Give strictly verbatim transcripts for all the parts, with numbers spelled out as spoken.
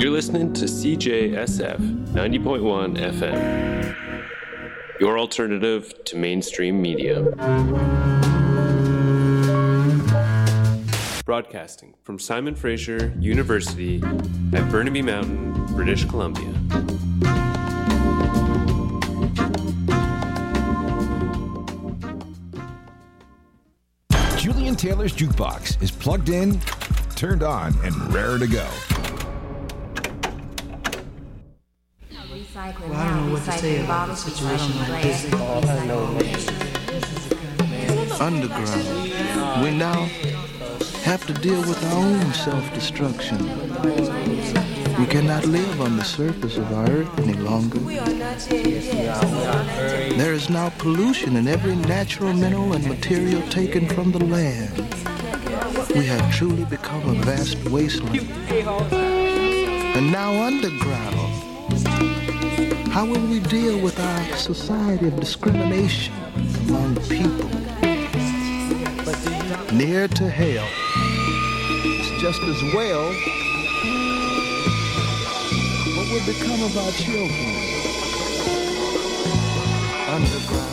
You're listening to C J S F ninety point one F M, your alternative to mainstream media. Broadcasting from Simon Fraser University at Burnaby Mountain, British Columbia. Julian Taylor's Jukebox is plugged in, turned on, and raring to go. Well, I don't know what to say about a situation like this. Underground, we now have to deal with our own self-destruction. We cannot live on the surface of our earth any longer. There is now pollution in every natural mineral and material taken from the land. We have truly become a vast wasteland. And now underground, how will we deal with our society of discrimination among people? Near to hell, it's just as well. What will become of our children? Underground.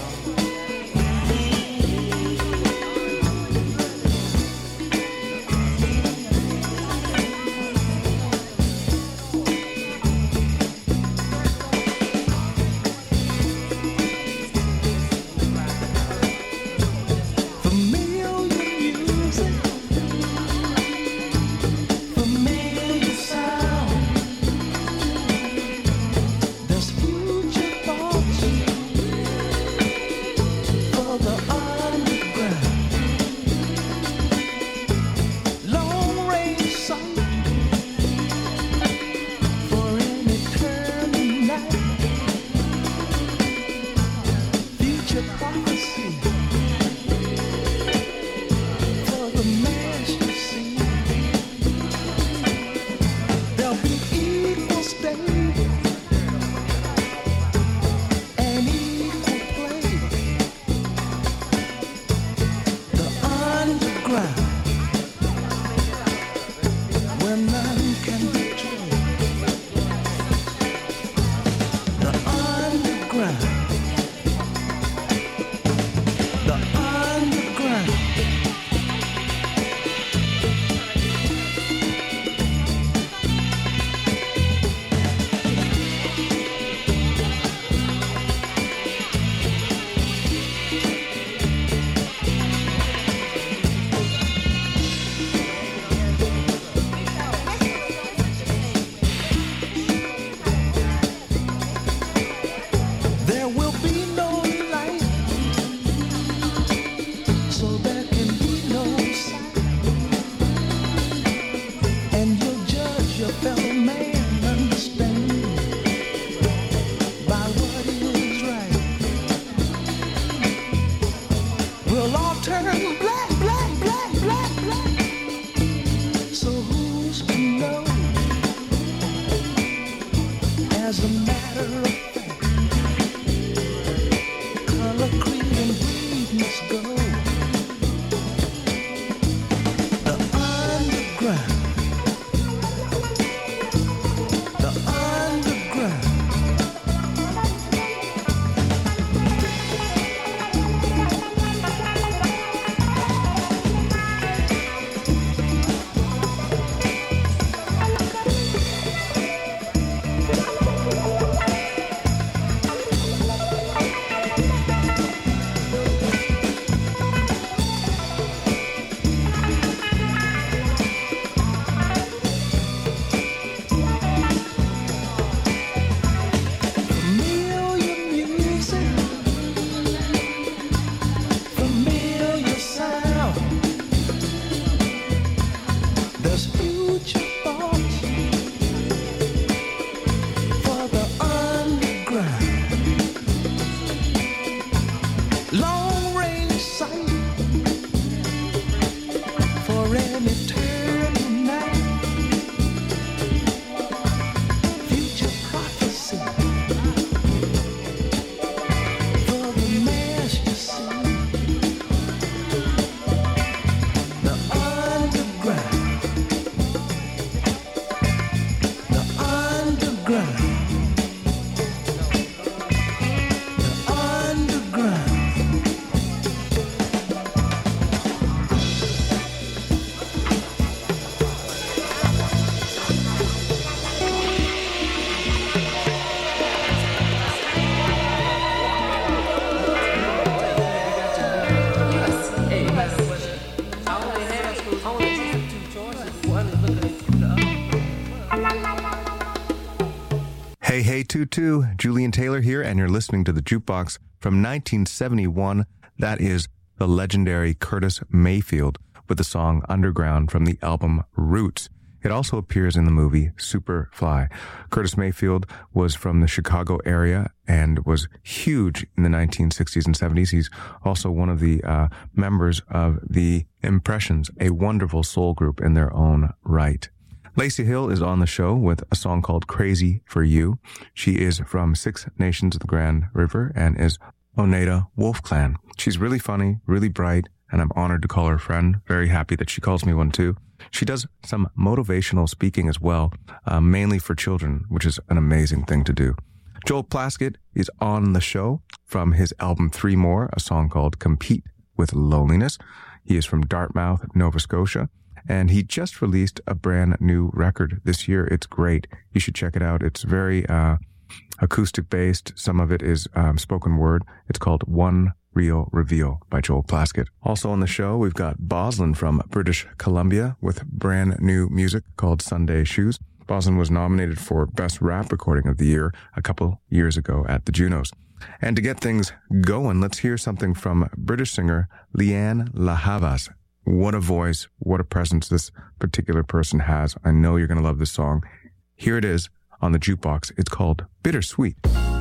Hey, hey, Tutu, Julian Taylor here, and you're listening to The Jukebox from nineteen seventy-one. That is the legendary Curtis Mayfield with the song Underground from the album Roots. It also appears in the movie Superfly. Curtis Mayfield was from the Chicago area and was huge in the nineteen sixties and seventies. He's also one of the uh, members of the Impressions, a wonderful soul group in their own right. Lacey Hill is on the show with a song called Crazy for You. She is from Six Nations of the Grand River and is Oneida Wolf Clan. She's really funny, really bright, and I'm honored to call her a friend. Very happy that she calls me one too. She does some motivational speaking as well, uh, mainly for children, which is an amazing thing to do. Joel Plaskett is on the show from his album Three More, a song called Compete with Loneliness. He is from Dartmouth, Nova Scotia, and he just released a brand new record this year. It's great. You should check it out. It's very uh, acoustic based. Some of it is um, spoken word. It's called One Real Reveal by Joel Plaskett. Also on the show, we've got Boslin from British Columbia with brand new music called Sunday Shoes. Boslin was nominated for Best Rap Recording of the Year a couple years ago at the Junos. And to get things going, let's hear something from British singer Lianne La Havas. What a voice, what a presence this particular person has. I know you're going to love this song. Here it is on the Jukebox. It's called Bittersweet.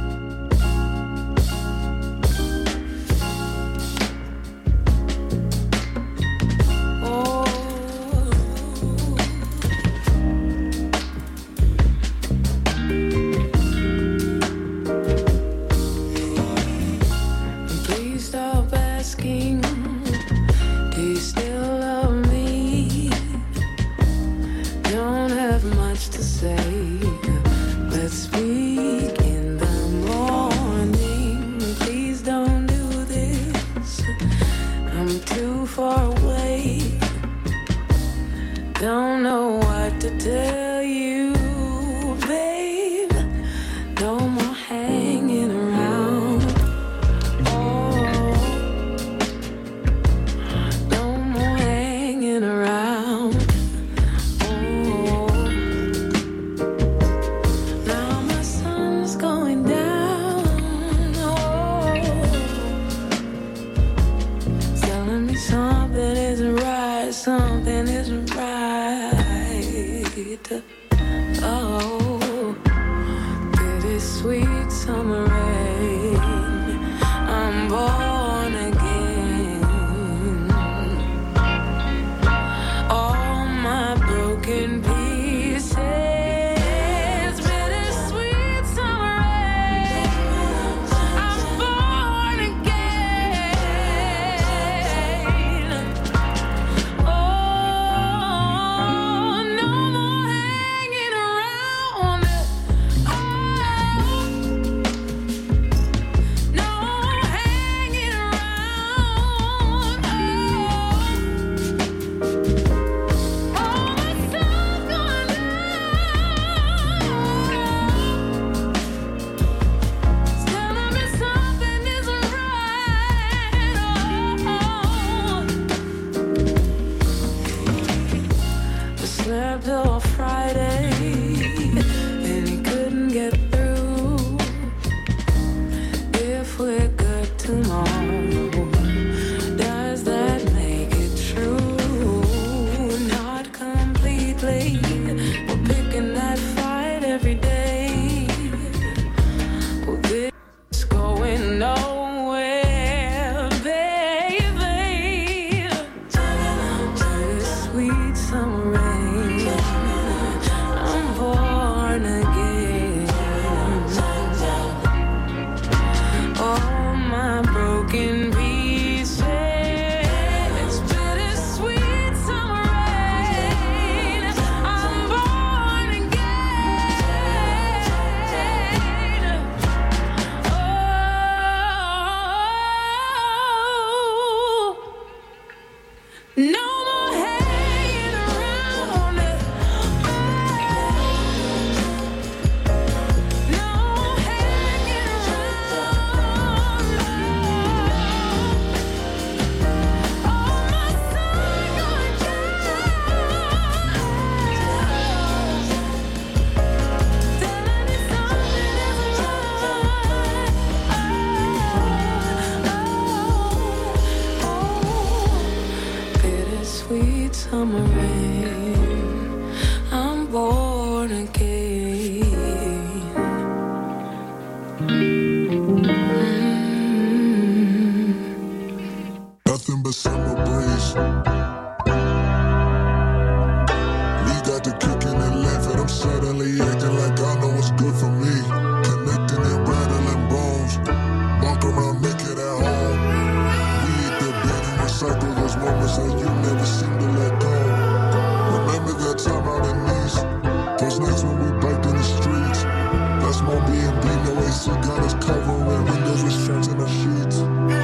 Don't know what to tell you, babe. No more hanging around. Oh, no more hanging around. Oh, now my sun's going down. Oh, telling me something isn't right, something isn't right. Oh, bittersweet summer rain. I'm born again. All my broken pieces. Bittersweet summer rain. I'm born again. Oh, no more hanging around. Oh, no hanging around. Oh, oh, my sun's going down. Telling me something isn't right. Oh, I slept all Friday and he couldn't get through. If we're good tomorrow, does that make it true? Not completely. We're picking that fight every day. Well, this is going nowhere, baby. Bittersweet summer rain. I'm born was nights when we biked in the streets. That's my B and B, no A C, got us covering windows with strings in the sheets.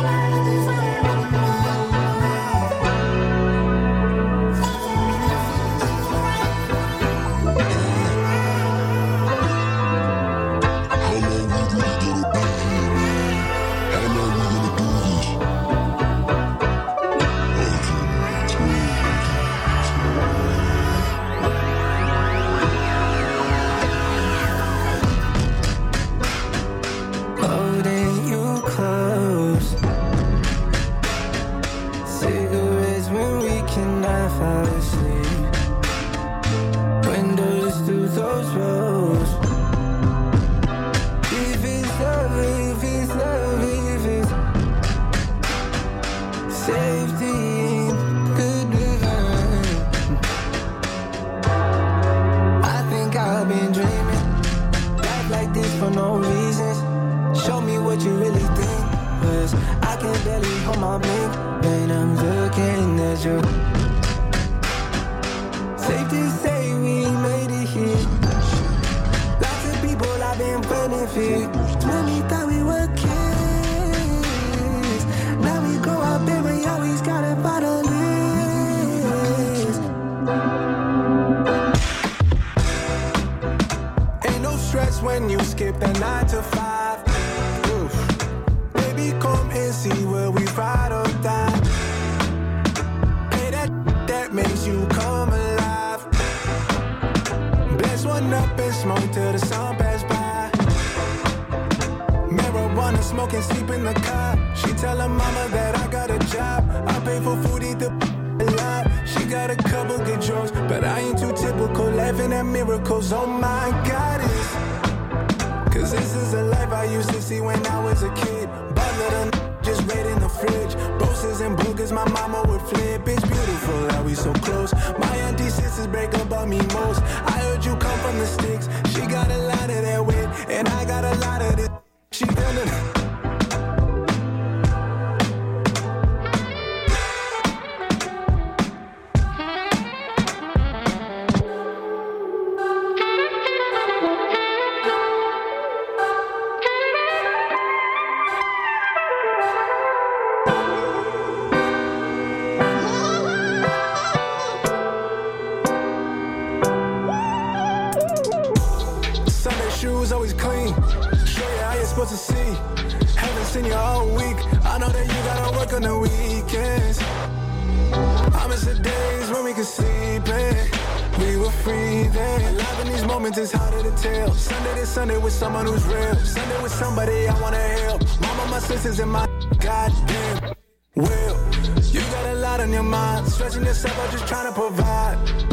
Sunday with someone who's real. Sunday with somebody I wanna help. Mama, my sisters, and my goddamn will. You got a lot on your mind. Stretching yourself out, just trying to provide.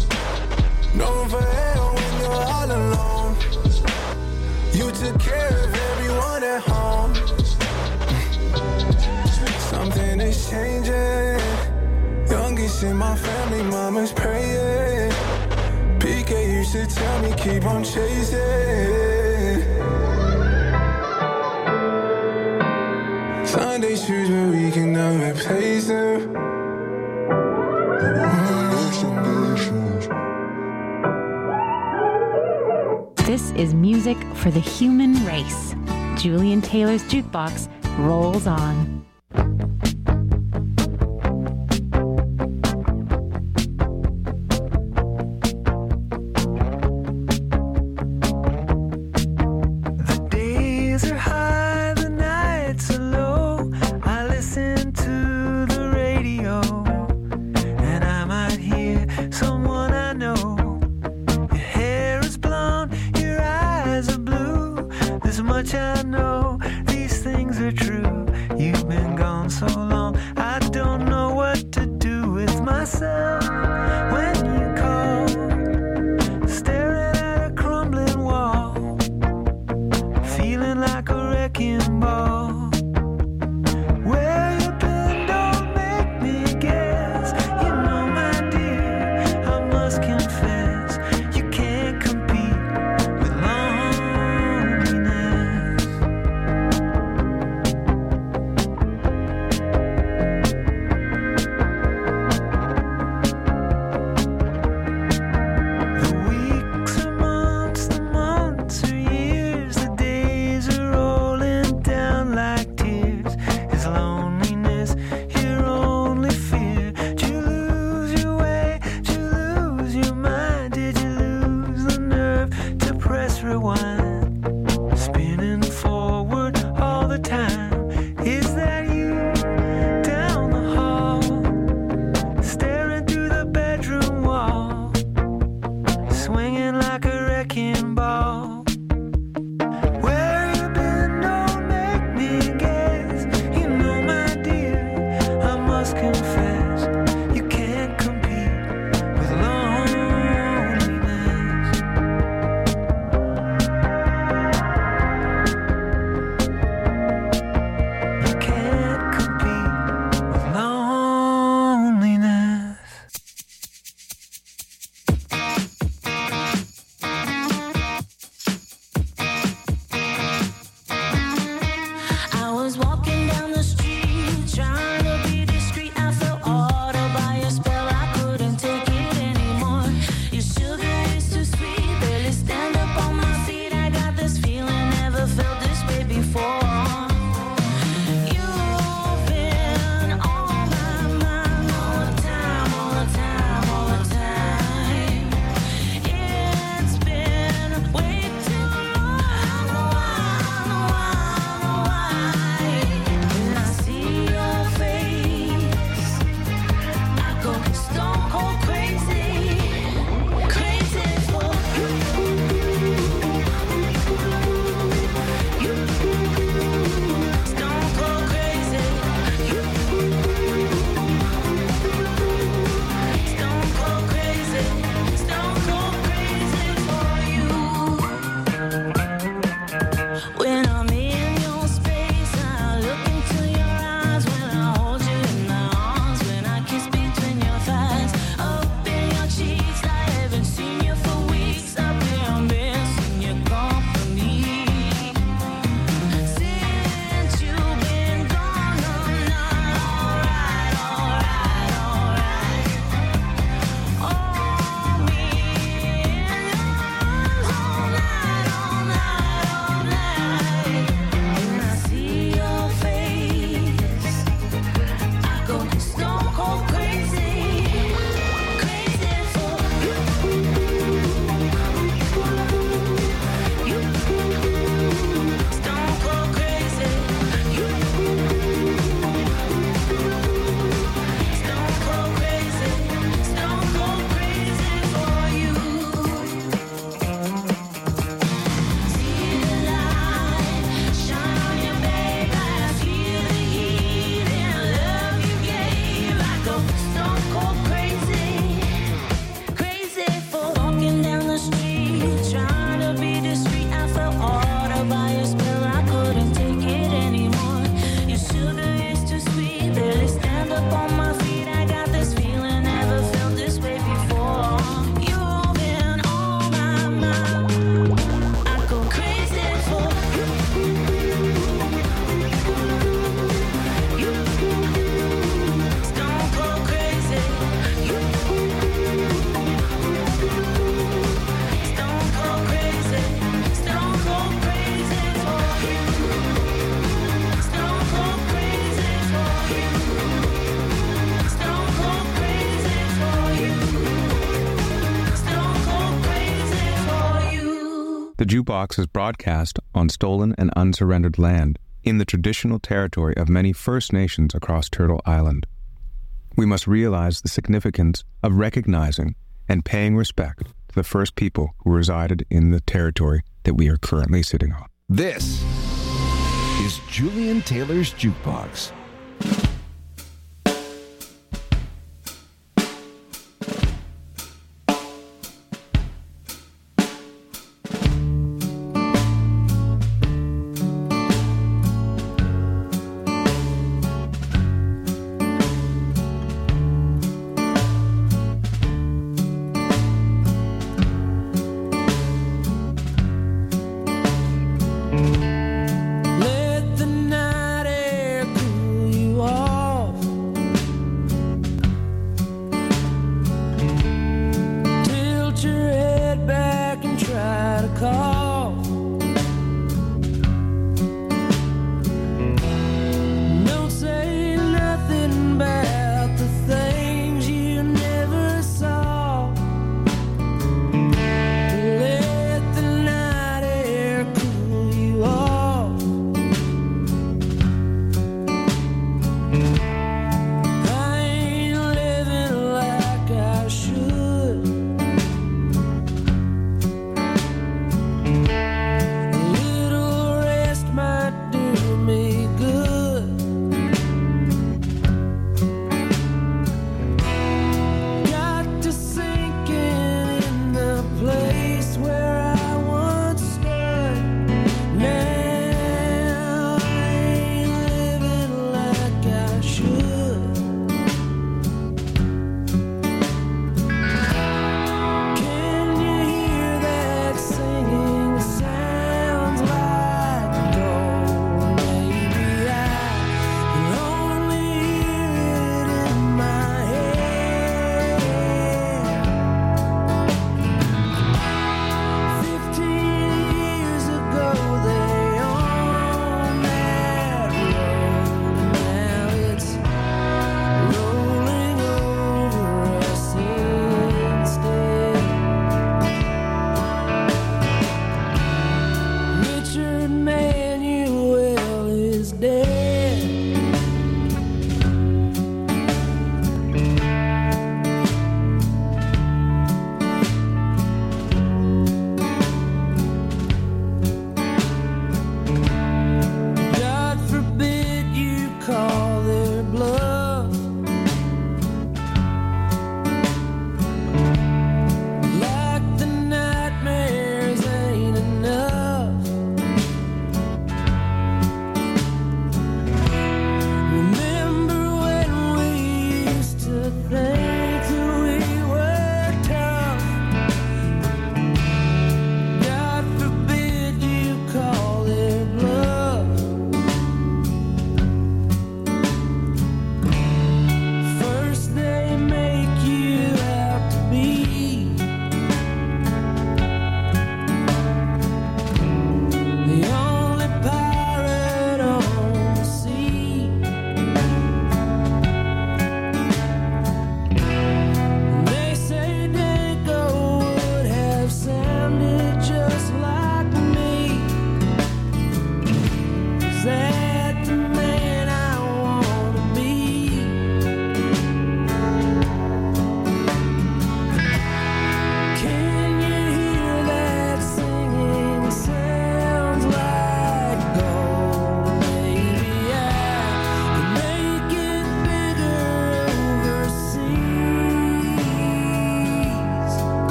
No room for hell when you're all alone. You took care of everyone at home. Something is changing. Youngest in my family, mama's praying. P K used to tell me keep on chasing. Sunday shoes where we can never replace them. This is music for the human race. Julian Taylor's Jukebox rolls on. rewind, spinning forward all the time. Is that you down the hall, staring through the bedroom wall, swinging like a wrecking ball? Where you been? Don't make me guess. You know, my dear, I must confess, you can't compete with loneliness. You can't compete with loneliness. I was walking down the street, trying to be discreet. I felt ordered by your spell. I couldn't take it anymore. Your sugar is too sweet, barely stand up on my feet. I got this feeling, never felt this way before. You've been on my mind all the time, all the time, all the time. It's been way too long. I know why, I know why, I know why. When I see your face, I go stone cold crazy, crazy for you. You, stone cold crazy. You, stone cold crazy, stone cold crazy for you. When I'm in your space, I look into your eyes. When I hold you in my arms, when I kiss between your thighs, up in your cheeks, I haven't seen you for weeks. Up here, I'm missing your company. Since you've been gone, I'm not alright, alright, alright. Oh, me in your arms all night, all night, all night. When I see your face, I go stone cold crazy, crazy for you. You, stone cold crazy. You, stone cold crazy, stone cold crazy for you. See the light shine on you, babe. I feel the heat and love you gave. I go stone cold crazy, crazy for walking down the street, trying to be discreet. I felt ordered by your spell. I couldn't take it anymore. Your sugar is too sweet, barely stand up on my feet. I got this feeling, never felt this way before. You've been on my mind. I go crazy for you. You, stone cold crazy. You, stone cold crazy, stone cold crazy for you. Stone cold crazy for you. Stone cold crazy for you. Stone cold crazy for you. The Jukebox is broadcast on stolen and unsurrendered land in the traditional territory of many First Nations across Turtle Island. We must realize the significance of recognizing and paying respect to the first people who resided in the territory that we are currently sitting on. This is Julian Taylor's Jukebox. Let the night air cool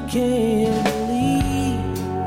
can't believe.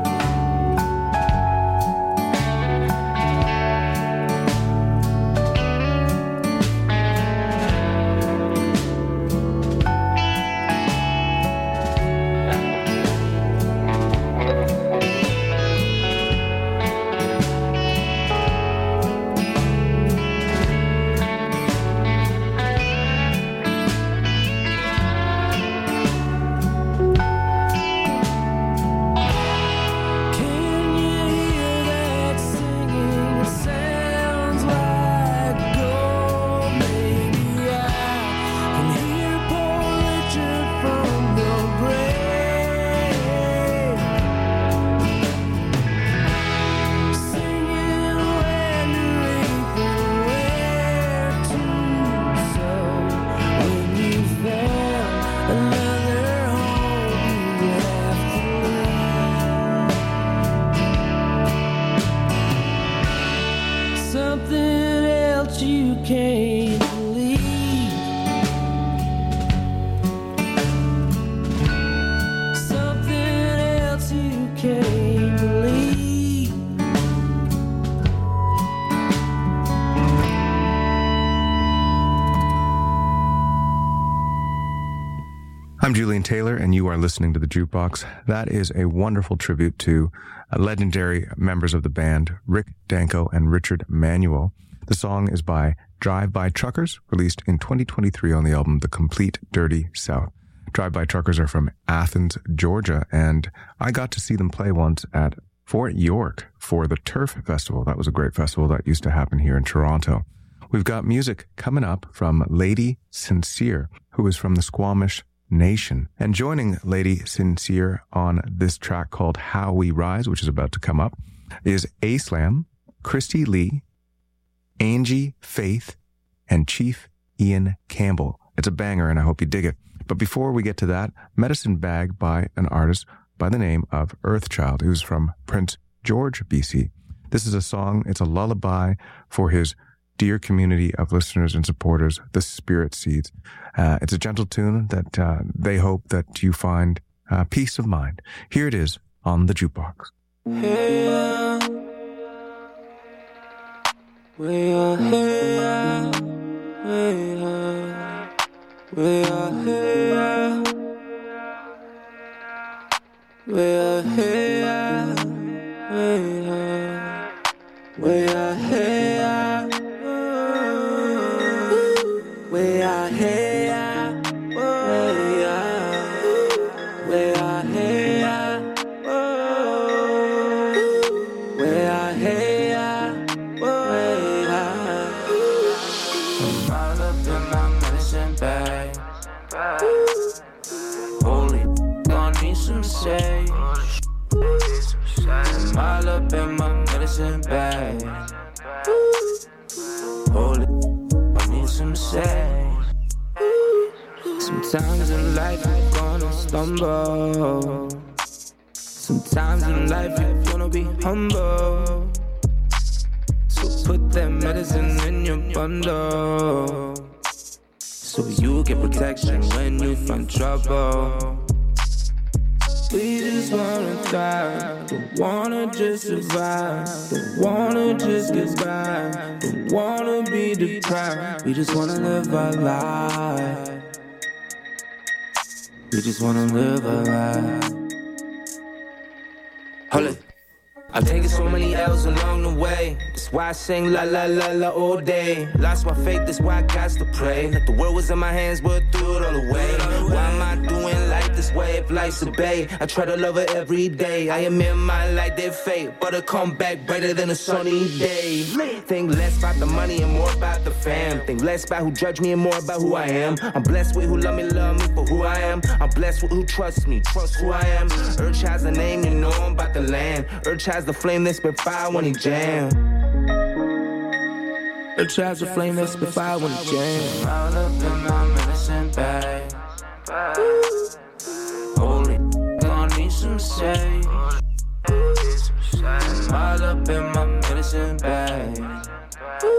Something else you can't believe. Something else you can't believe. I'm Julian Taylor, and you are listening to The Jukebox. That is a wonderful tribute to uh, legendary members of the band, Rick Danko and Richard Manuel. The song is by Drive-By Truckers, released in twenty twenty-three on the album The Complete Dirty South. Drive-By Truckers are from Athens, Georgia, and I got to see them play once at Fort York for the Turf Festival. That was a great festival that used to happen here in Toronto. We've got music coming up from Lady Sincere, who is from the Squamish Nation. And joining Lady Sincere on this track called How We Rise, which is about to come up, is A-Slam, Christy Lee, Angie Faith, and Chief Ian Campbell. It's a banger, and I hope you dig it. But before we get to that, Medicine Bag by an artist by the name of Earthchild, who's from Prince George, B C. This is a song, it's a lullaby for his dear community of listeners and supporters, the Spirit Seeds. Uh, it's a gentle tune that uh, they hope that you find uh, peace of mind. Here it is on the Jukebox. Hey, uh, we are here, we are, we are here, we are here, we are, we are here, we are here. Say, I'm all up in my medicine bag. Hold it, I need some say. Sometimes in life you're gonna stumble. Sometimes in life you're gonna be humble. So put that medicine in your bundle, so you get protection when you find trouble. We just wanna thrive, don't wanna just survive, don't wanna just get by, don't wanna be deprived. We just wanna live our life, we just wanna live our life. Hold it. I've taken so many L's along the way. That's why I sing la la la la all day. Lost my faith, that's why I got to pray. If the world was in my hands, but threw it all away. Why am I doing life this way if life's a bay? I try to love her every day. I admit my life did fade, but I come back brighter than a sunny day. Think less about the money and more about the fam. Think less about who judge me and more about who I am. I'm blessed with who love me, love me for who I am. I'm blessed with who trust me, trust who I am. Urge has a name, you know I'm about the land. Urge has the flame that spit fire when he jam. Urge has the flame that spit fire when he jam. All up in my medicine bag. Holy, gonna need some sage. All up in my medicine bag.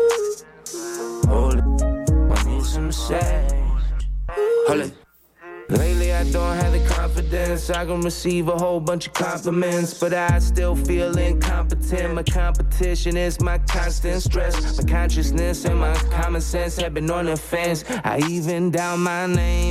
Holy, gonna need some sage. Holy. Lately I don't have the confidence. I can receive a whole bunch of compliments, but I still feel incompetent. My competition is my constant stress. My consciousness and my common sense have been on the fence. I even down my name